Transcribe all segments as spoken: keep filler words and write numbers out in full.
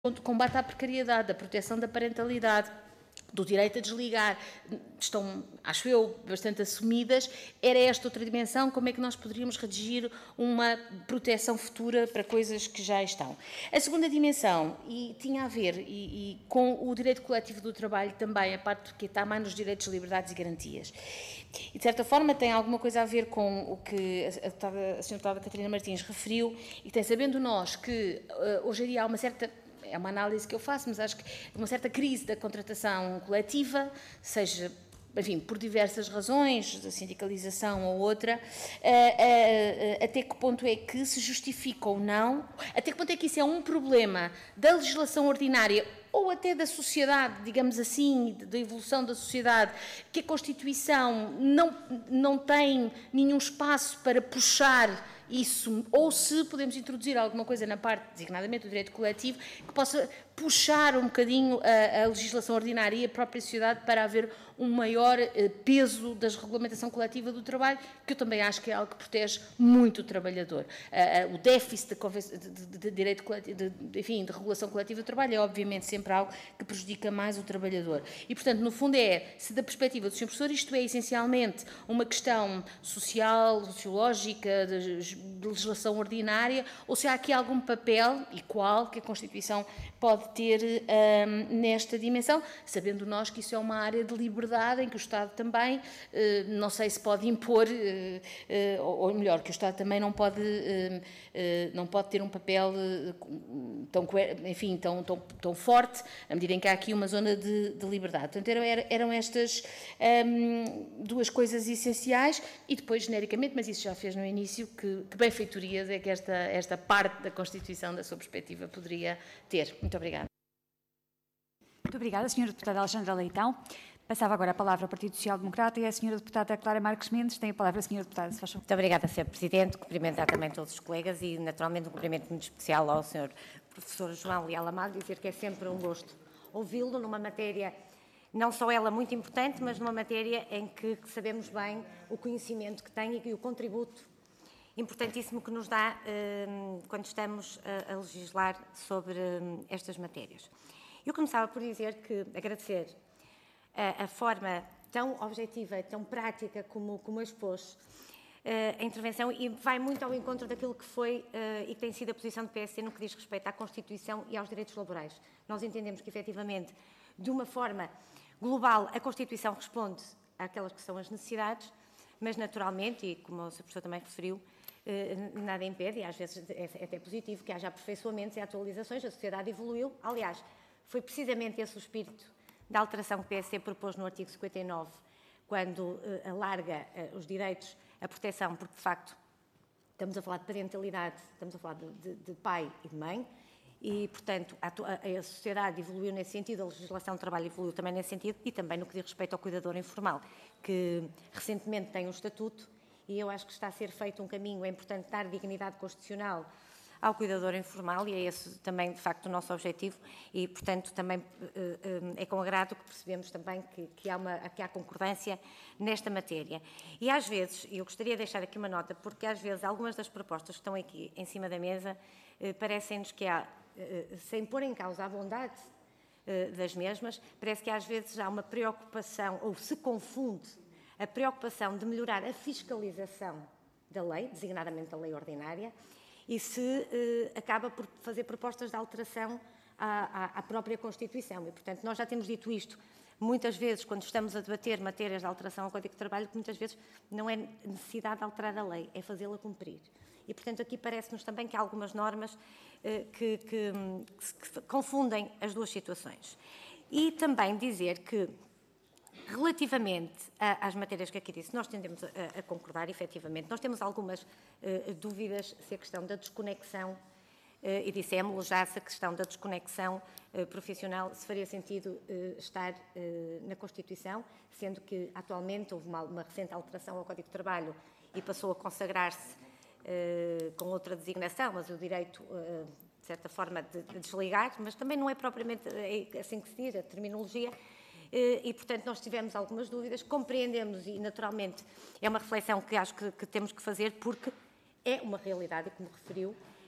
do combate à precariedade, da proteção da parentalidade, do direito a desligar, estão, acho eu, bastante assumidas. Era esta outra dimensão, como é que nós poderíamos redigir uma proteção futura para coisas que já estão. A segunda dimensão, e tinha a ver e, e com o direito coletivo do trabalho também, a parte que está mais nos direitos, liberdades e garantias. E, de certa forma, tem alguma coisa a ver com o que a, a, a senhora deputada Catarina Martins referiu, e tem, sabendo nós que uh, hoje em dia há uma certa... É uma análise que eu faço, mas acho que uma certa crise da contratação coletiva, seja, enfim, por diversas razões, da sindicalização ou outra, até que ponto é que se justifica ou não, até que ponto é que isso é um problema da legislação ordinária ou até da sociedade, digamos assim, da evolução da sociedade, que a Constituição não, não tem nenhum espaço para puxar isso, ou se podemos introduzir alguma coisa na parte, designadamente do direito coletivo, que possa puxar um bocadinho a, a legislação ordinária e a própria sociedade para haver um maior eh, peso da regulamentação coletiva do trabalho, que eu também acho que é algo que protege muito o trabalhador. Uh, uh, o déficit de, de, de, de direito coletivo, de, de, enfim, de regulação coletiva do trabalho é obviamente sempre algo que prejudica mais o trabalhador. E, portanto, no fundo é, se da perspectiva do senhor Professor, isto é essencialmente uma questão social, sociológica, de, de legislação ordinária, ou se há aqui algum papel, e qual, que a Constituição pode ter um, nesta dimensão, sabendo nós que isso é uma área de liberdade em que o Estado também, uh, não sei se pode impor, uh, uh, ou melhor, que o Estado também não pode, uh, uh, não pode ter um papel uh, tão, enfim, tão, tão, tão forte, à medida em que há aqui uma zona de, de liberdade. Portanto, eram, eram estas um, duas coisas essenciais, e depois, genericamente, mas isso já fez no início, que, que benfeitorias é que esta, esta parte da Constituição, da sua perspectiva, poderia ter. Muito obrigada. Muito obrigada, senhora Deputada Alexandra Leitão. Passava agora a palavra ao Partido Social Democrata e a senhora Deputada Clara Marques Mendes. Tem a palavra a senhora Deputada, se faz favor. Muito obrigada, senhor Presidente. Cumprimentar também todos os colegas e, naturalmente, um cumprimento muito especial ao senhor Professor João Leal Amado, dizer que é sempre um gosto ouvi-lo numa matéria, não só ela muito importante, mas numa matéria em que sabemos bem o conhecimento que tem e o contributo importantíssimo que nos dá eh, quando estamos a, a legislar sobre eh, estas matérias. Eu começava por dizer que agradecer a, a forma tão objetiva e tão prática como, como expôs uh, a intervenção, e vai muito ao encontro daquilo que foi uh, e que tem sido a posição do P S C no que diz respeito à Constituição e aos direitos laborais. Nós entendemos que, efetivamente, de uma forma global, a Constituição responde àquelas que são as necessidades, mas, naturalmente, e como o senhor Professor também referiu, uh, nada impede, e às vezes é, é até positivo, que haja aperfeiçoamentos e atualizações. A sociedade evoluiu. Aliás, foi precisamente esse o espírito da alteração que o P S C propôs no artigo cinquenta e nove, quando uh, alarga uh, os direitos à proteção, porque, de facto, estamos a falar de parentalidade, estamos a falar de, de, de pai e de mãe, e, portanto, a, a, a sociedade evoluiu nesse sentido, a legislação de trabalho evoluiu também nesse sentido, e também no que diz respeito ao cuidador informal, que recentemente tem um estatuto, e eu acho que está a ser feito um caminho. É importante dar dignidade constitucional ao cuidador informal, e é esse também, de facto, o nosso objetivo, e, portanto, também é com agrado que percebemos também que, que, há, uma, que há concordância nesta matéria. E, às vezes, e eu gostaria de deixar aqui uma nota, porque, às vezes, algumas das propostas que estão aqui em cima da mesa eh, parecem-nos que há, eh, sem pôr em causa a bondade eh, das mesmas, parece que, às vezes, há uma preocupação, ou se confunde a preocupação de melhorar a fiscalização da lei, designadamente da lei ordinária, e se eh, acaba por fazer propostas de alteração à, à, à própria Constituição. E, portanto, nós já temos dito isto muitas vezes, quando estamos a debater matérias de alteração ao Código de Trabalho, que muitas vezes não é necessidade de alterar a lei, é fazê-la cumprir. E, portanto, aqui parece-nos também que há algumas normas eh, que, que, que confundem as duas situações. E também dizer que, relativamente às matérias que aqui disse, nós tendemos a, a concordar, efetivamente. Nós temos algumas uh, dúvidas se a questão da desconexão, uh, e dissemos já se a questão da desconexão uh, profissional se faria sentido uh, estar uh, na Constituição, sendo que atualmente houve uma, uma recente alteração ao Código de Trabalho e passou a consagrar-se uh, com outra designação, mas o direito, uh, de certa forma, de, de desligar, mas também não é propriamente assim que se diz, a terminologia. E, portanto, nós tivemos algumas dúvidas, compreendemos e, naturalmente, é uma reflexão que acho que, que temos que fazer, porque é uma realidade, e como referiu,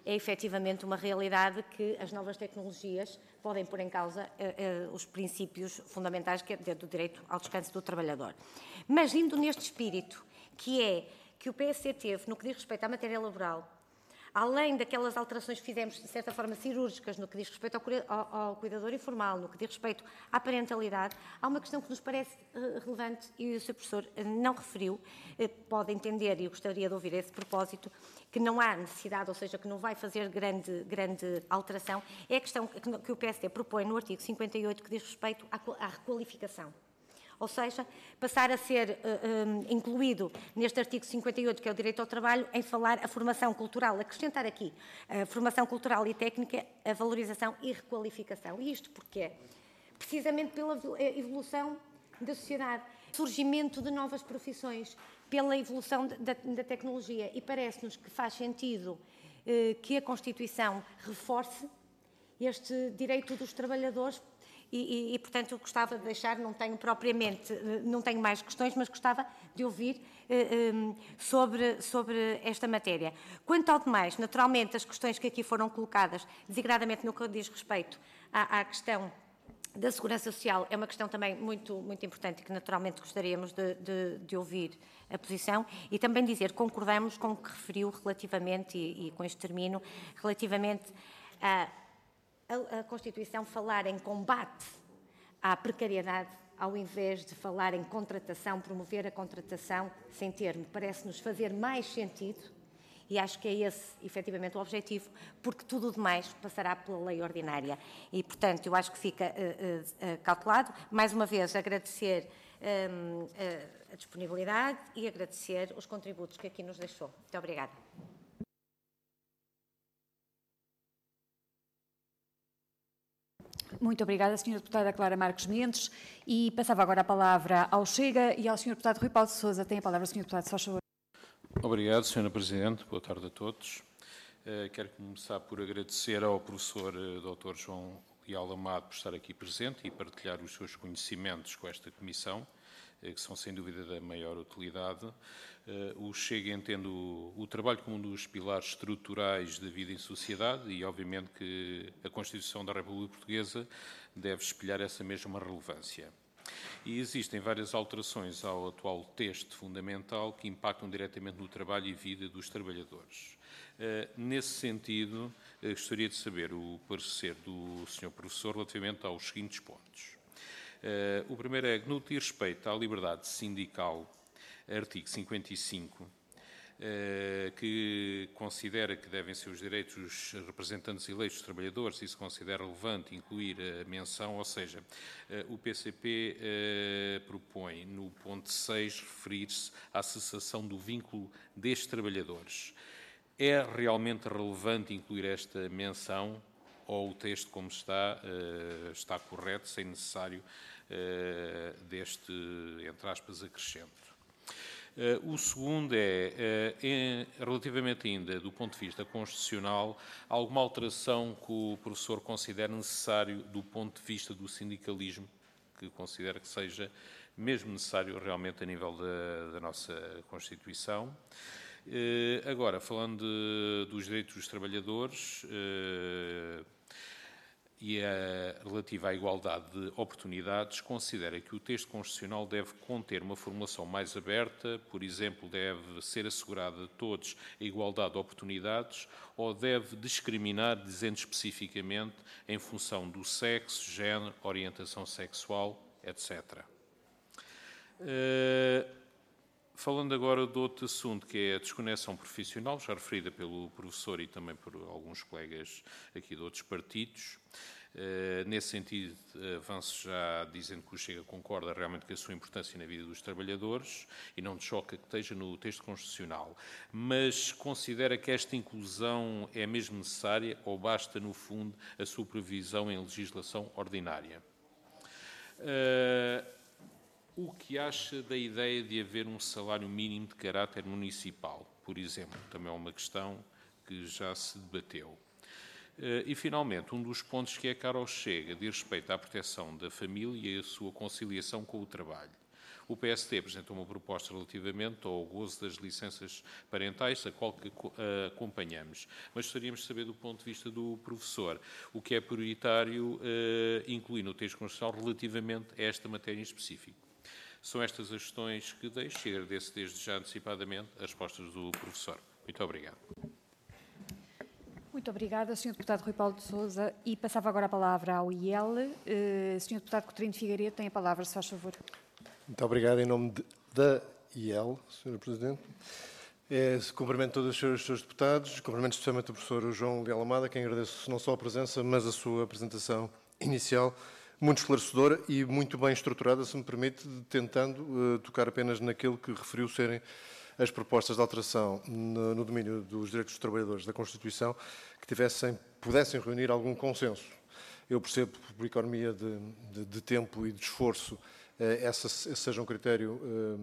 é efetivamente uma realidade que as novas tecnologias podem pôr em causa uh, uh, os princípios fundamentais que é do direito ao descanso do trabalhador. Mas indo neste espírito, que é que o P S C teve no que diz respeito à matéria laboral, além daquelas alterações que fizemos, de certa forma, cirúrgicas, no que diz respeito ao, ao cuidador informal, no que diz respeito à parentalidade, há uma questão que nos parece uh, relevante e o senhor Professor uh, não referiu, uh, pode entender, e eu gostaria de ouvir a esse propósito, que não há necessidade, ou seja, que não vai fazer grande, grande alteração, é a questão que, que o P S D propõe no artigo cinquenta e oito, que diz respeito à, à requalificação. Ou seja, passar a ser uh, um, incluído neste artigo cinquenta e oito, que é o direito ao trabalho, em falar a formação cultural, acrescentar aqui a formação cultural e técnica, a valorização e requalificação. E isto porquê? Precisamente pela evolução da sociedade, surgimento de novas profissões, pela evolução da, da tecnologia. E parece-nos que faz sentido uh, que a Constituição reforce este direito dos trabalhadores. E, e, e, portanto, gostava de deixar, não tenho propriamente, não tenho mais questões, mas gostava de ouvir eh, um, sobre, sobre esta matéria. Quanto ao demais, naturalmente, as questões que aqui foram colocadas, desigradamente no que diz respeito à, à questão da segurança social, é uma questão também muito, muito importante e que, naturalmente, gostaríamos de, de, de ouvir a posição e também dizer, concordamos com o que referiu relativamente, e, e com isto termino, relativamente a a Constituição falar em combate à precariedade, ao invés de falar em contratação, promover a contratação sem termo. Parece-nos fazer mais sentido, e acho que é esse, efetivamente, o objetivo, porque tudo o demais passará pela lei ordinária. E, portanto, eu acho que fica uh, uh, calculado. Mais uma vez, agradecer um, uh, a disponibilidade e agradecer os contributos que aqui nos deixou. Muito obrigada. Muito obrigada, senhora Deputada Clara Marques Mendes. E passava agora a palavra ao Chega e ao senhor Deputado Rui Paulo de Sousa. Tem a palavra, senhor Deputado, se faz favor. Obrigado, senhora Presidente. Boa tarde a todos. Uh, quero começar por agradecer ao professor uh, doutor João Leal Amado por estar aqui presente e partilhar os seus conhecimentos com esta comissão, uh, que são sem dúvida da maior utilidade. Uh, o Chega entende o, o trabalho como um dos pilares estruturais da vida em sociedade e, obviamente, que a Constituição da República Portuguesa deve espelhar essa mesma relevância. E existem várias alterações ao atual texto fundamental que impactam diretamente no trabalho e vida dos trabalhadores. Uh, nesse sentido, uh, gostaria de saber o parecer do senhor Professor relativamente aos seguintes pontos. Uh, o primeiro é que, no que diz respeito à liberdade sindical, artigo cinquenta e cinco, que considera que devem ser os direitos dos representantes eleitos dos trabalhadores e se considera relevante incluir a menção, ou seja, o P C P propõe no ponto seis referir-se à cessação do vínculo destes trabalhadores. É realmente relevante incluir esta menção ou o texto como está, está correto, sem necessário deste, entre aspas, acrescento? Uh, o segundo é, uh, em, relativamente ainda do ponto de vista constitucional, alguma alteração que o professor considera necessário do ponto de vista do sindicalismo, que considera que seja mesmo necessário realmente a nível da, da nossa Constituição. Uh, agora, falando de, dos direitos dos trabalhadores, uh, e a relativa à igualdade de oportunidades, considera que o texto constitucional deve conter uma formulação mais aberta, por exemplo, deve ser assegurada a todos a igualdade de oportunidades, ou deve discriminar, dizendo especificamente, em função do sexo, género, orientação sexual, etcétera. Uh, falando agora de outro assunto, que é a desconexão profissional, já referida pelo professor e também por alguns colegas aqui de outros partidos. Uh, nesse sentido, avanço já dizendo que o Chega concorda realmente com a sua importância na vida dos trabalhadores e não te choca que esteja no texto constitucional, mas considera que esta inclusão é mesmo necessária ou basta, no fundo, a sua previsão em legislação ordinária. Uh, o que acha da ideia de haver um salário mínimo de caráter municipal, por exemplo? Também é uma questão que já se debateu. Uh, e, finalmente, um dos pontos que é caro ao Chega diz respeito à proteção da família e a sua conciliação com o trabalho. O P S T apresentou uma proposta relativamente ao gozo das licenças parentais, a qual que acompanhamos. Mas gostaríamos de saber, do ponto de vista do professor, o que é prioritário incluir no texto constitucional relativamente a esta matéria em específico. São estas as questões que deixo e agradeço desde já antecipadamente as respostas do professor. Muito obrigado. Muito obrigada, senhor Deputado Rui Paulo de Sousa. E passava agora a palavra ao I L. Uh, senhor Deputado Coutinho de Figueiredo tem a palavra, se faz favor. Muito obrigado. Em nome de, da I L, senhor Presidente, é, cumprimento todos os senhores, os senhores deputados, cumprimento especialmente o professor João Leal Amado, a quem agradeço não só a presença, mas a sua apresentação inicial, muito esclarecedora e muito bem estruturada, se me permite, tentando uh, tocar apenas naquilo que referiu serem as propostas de alteração no, no domínio dos direitos dos trabalhadores da Constituição que tivessem, pudessem reunir algum consenso. Eu percebo, por economia de, de, de tempo e de esforço, eh, essa, esse seja um critério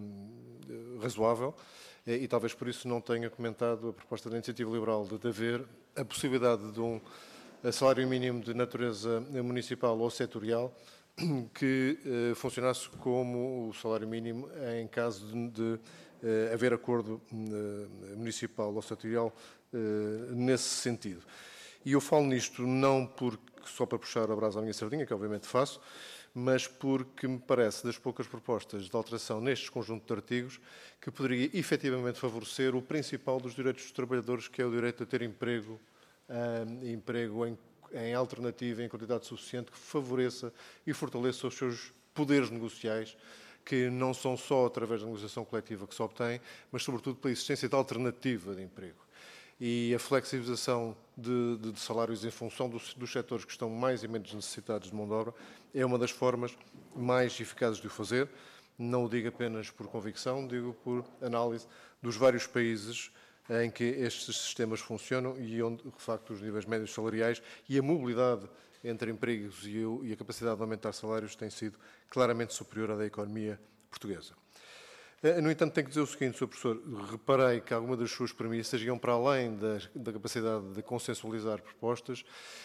eh, razoável eh, e talvez por isso não tenha comentado a proposta da Iniciativa Liberal de, de haver a possibilidade de um salário mínimo de natureza municipal ou setorial que eh, funcionasse como o salário mínimo em caso de, de Uh, haver acordo uh, municipal ou setorial uh, nesse sentido. E eu falo nisto não porque, só para puxar a brasa à minha sardinha, que obviamente faço, mas porque me parece, das poucas propostas de alteração nestes conjunto de artigos, que poderia efetivamente favorecer o principal dos direitos dos trabalhadores, que é o direito a ter emprego, uh, emprego em, em alternativa, em quantidade suficiente, que favoreça e fortaleça os seus poderes negociais, que não são só através da negociação coletiva que se obtém, mas sobretudo pela existência de alternativa de emprego. E a flexibilização de, de, de salários em função dos, dos setores que estão mais e menos necessitados de mão de obra é uma das formas mais eficazes de o fazer. Não o digo apenas por convicção, digo por análise dos vários países em que estes sistemas funcionam e onde, de facto, os níveis médios salariais e a mobilidade entre empregos e a capacidade de aumentar salários tem sido claramente superior à da economia portuguesa. No entanto, tenho que dizer o seguinte, senhor Professor, reparei que algumas das suas premissas iam para além da, da capacidade de consensualizar propostas,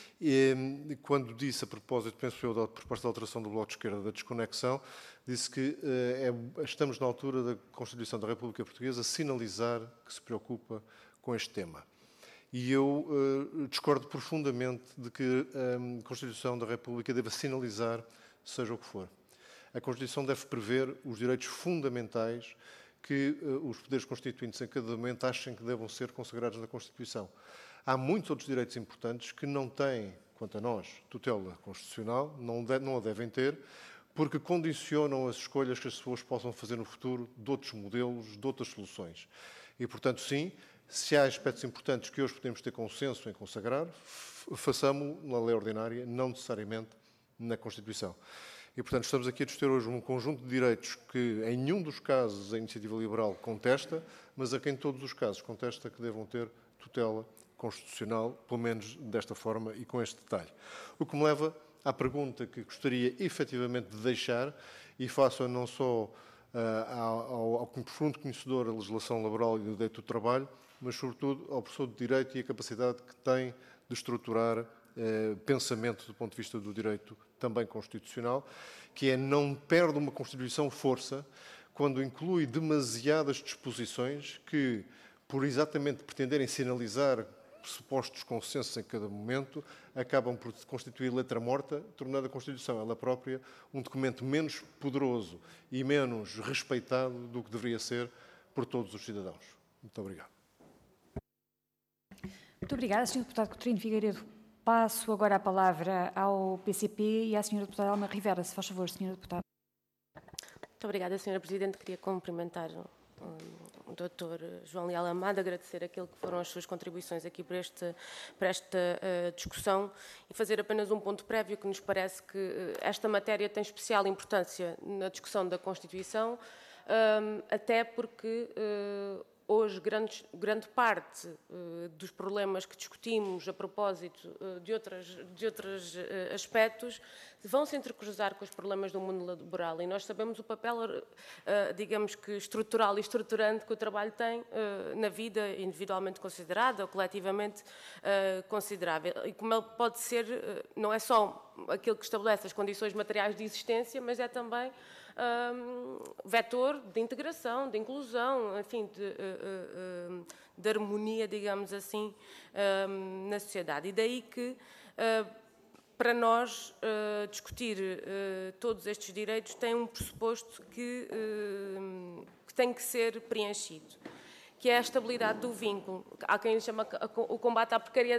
e quando disse, a propósito, penso eu, da proposta de alteração do Bloco de Esquerda da desconexão, disse que é, estamos na altura da Constituição da República Portuguesa sinalizar que se preocupa com este tema. E eu uh, discordo profundamente de que a Constituição da República deva sinalizar seja o que for. A Constituição deve prever os direitos fundamentais que uh, os poderes constituintes em cada momento achem que devam ser consagrados na Constituição. Há muitos outros direitos importantes que não têm, quanto a nós, tutela constitucional, não, de, não a devem ter, porque condicionam as escolhas que as pessoas possam fazer no futuro de outros modelos, de outras soluções. E, portanto, sim, se há aspectos importantes que hoje podemos ter consenso em consagrar, façamos-lo na lei ordinária, não necessariamente na Constituição. E, portanto, estamos aqui a discutir hoje um conjunto de direitos que, em nenhum dos casos, a Iniciativa Liberal contesta, mas a quem, em todos os casos, contesta que devam ter tutela constitucional, pelo menos desta forma e com este detalhe. O que me leva à pergunta que gostaria, efetivamente, de deixar, e faço não só uh, ao, ao profundo conhecedor da legislação laboral e do direito do trabalho, mas, sobretudo, ao professor de Direito e a capacidade que tem de estruturar eh, pensamento do ponto de vista do direito também constitucional, que é não perde uma Constituição força quando inclui demasiadas disposições que, por exatamente pretenderem sinalizar pressupostos consensos em cada momento, acabam por constituir letra morta, tornando a Constituição ela própria um documento menos poderoso e menos respeitado do que deveria ser por todos os cidadãos. Muito obrigado. Muito obrigada, senhor Deputado Coutinho de Figueiredo. Passo agora a palavra ao P C P e à senhora Deputada Alma Rivera. Se faz favor, senhora Deputada. Muito obrigada, senhora Presidente. Queria cumprimentar o doutor João Leal Amado, agradecer aquilo que foram as suas contribuições aqui para, este, para esta uh, discussão e fazer apenas um ponto prévio que nos parece que uh, esta matéria tem especial importância na discussão da Constituição, um, até porque uh, hoje, grande, grande parte uh, dos problemas que discutimos a propósito uh, de, outras, de outros uh, aspectos vão se entrecruzar com os problemas do mundo laboral e nós sabemos o papel, uh, digamos que estrutural e estruturante que o trabalho tem uh, na vida individualmente considerada ou coletivamente uh, considerável. E como ele pode ser, uh, não é só aquilo que estabelece as condições materiais de existência, mas é também um, vetor de integração, de inclusão, enfim, de, uh, uh, de harmonia, digamos assim, um, na sociedade. E daí que, uh, para nós, uh, discutir uh, todos estes direitos tem um pressuposto que, uh, que tem que ser preenchido, que é a estabilidade do vínculo. Há quem chama o combate à precariedade